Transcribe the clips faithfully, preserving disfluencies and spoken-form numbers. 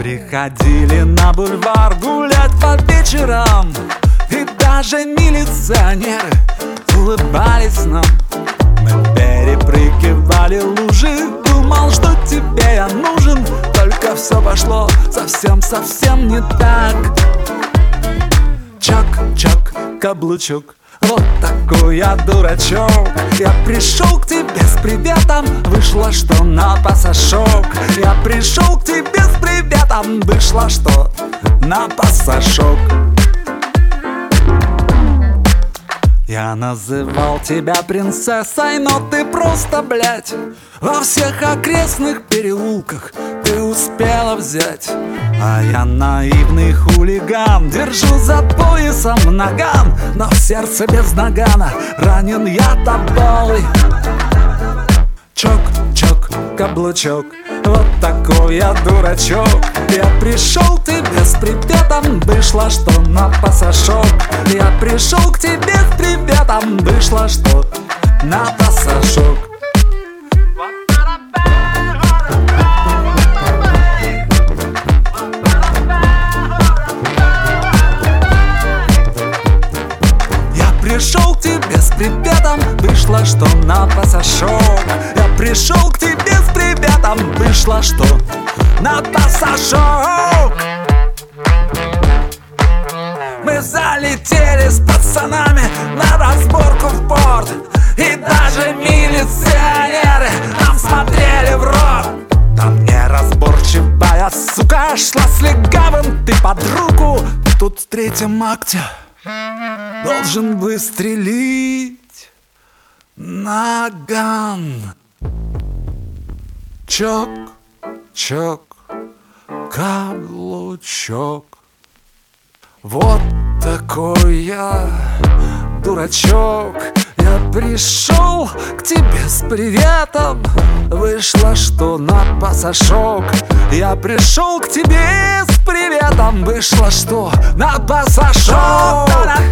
приходили на бульвар гулять по вечерам, и даже милиционеры улыбались нам. Мы перепрыгивали лужи, думал, что тебе я нужен, только все пошло совсем-совсем не так. Чок-чок, каблучок, вот такой я дурачок. Я пришел к тебе с приветом, вышло, что на пасашок. Я пришел к тебе с приветом, вышло, что на пасашок. Я называл тебя принцессой, но ты просто, блядь, во всех окрестных переулках ты успела взять. А я наивный хулиган, держу за поясом наган, но в сердце без нагана ранен я тобой. Чок-чок, каблучок, вот такой я дурачок. Я пришел к тебе с приветом, вышло, что на пасашок. Я пришел к тебе с приветом, вышло, что на пасашок. Пришел к тебе с приветом, вышло, что на пасашок. Я пришел к тебе с приветом, вышло, что на пасашок. Мы залетели с пацанами на разборку в порт, и даже милиционеры нам смотрели в рот. Там неразборчивая сука шла с легавым ты под руку. Тут в третьем акте должен выстрелить наган. Чок, чок, каблучок. Вот такой я дурачок. Я пришел к тебе с приветом, вышло, что на пасашок. Я пришел к тебе с приветом, вышло, что на пасашок.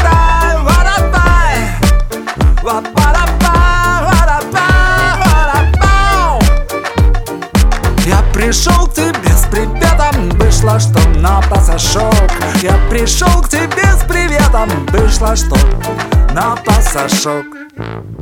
Я пришел к тебе с приветом, вышло, что на пасашок. Я пришел к тебе с приветом, вышло, что на пасашок.